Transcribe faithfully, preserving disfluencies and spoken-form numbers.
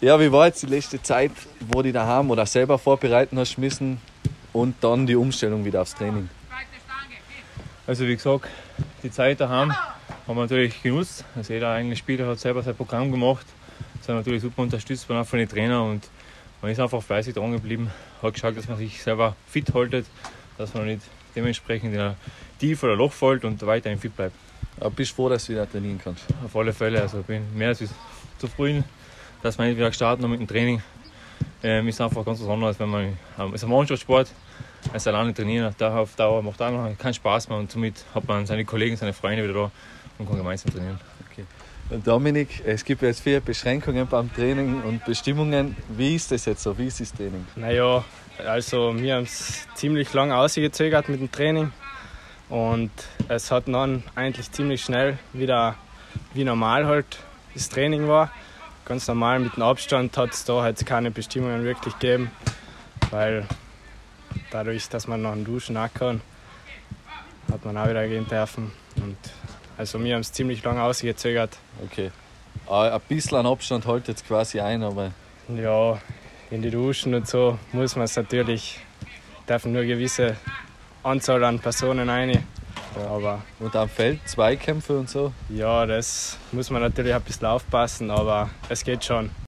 Ja, wie war jetzt die letzte Zeit, wo du daheim oder selber vorbereiten hast müssen und dann die Umstellung wieder aufs Training? Also wie gesagt, die Zeit daheim haben wir natürlich genutzt. Also jeder eigene Spieler hat selber sein Programm gemacht. Sind natürlich super unterstützt von den Trainern und man ist einfach fleißig dran geblieben. Hat geschaut, dass man sich selber fit haltet, dass man nicht dementsprechend in ein Tief- oder Loch fällt und weiterhin fit bleibt. Aber bist du froh, dass du wieder trainieren kannst? Auf alle Fälle, also ich bin mehr als zufrieden, dass wir wieder starten mit dem Training. Ähm, ist einfach ganz was anderes, wenn man, ähm, es ist ein Mannschaftssport, also alleine trainieren, da auf Dauer macht auch noch keinen Spaß mehr und somit hat man seine Kollegen, seine Freunde wieder da und kann gemeinsam trainieren. Okay. Und Dominik, es gibt jetzt viele Beschränkungen beim Training und Bestimmungen. Wie ist das jetzt so? Wie ist das Training? Naja, also wir haben es ziemlich lange ausgezögert mit dem Training und es hat dann eigentlich ziemlich schnell wieder wie normal halt das Training war. Ganz normal mit dem Abstand hat es da halt keine Bestimmungen wirklich gegeben, weil dadurch, dass man nach dem Duschen auch kann, hat man auch wieder gehen dürfen. Und also wir haben es ziemlich lange ausgezögert. Okay. Ein bisschen an Abstand hält jetzt quasi ein, aber... Ja, in die Duschen und so muss man es natürlich, dürfen nur eine gewisse Anzahl an Personen rein. Ja. Aber und am Feld Zweikämpfe und so? Ja, das muss man natürlich ein bisschen aufpassen, aber es geht schon.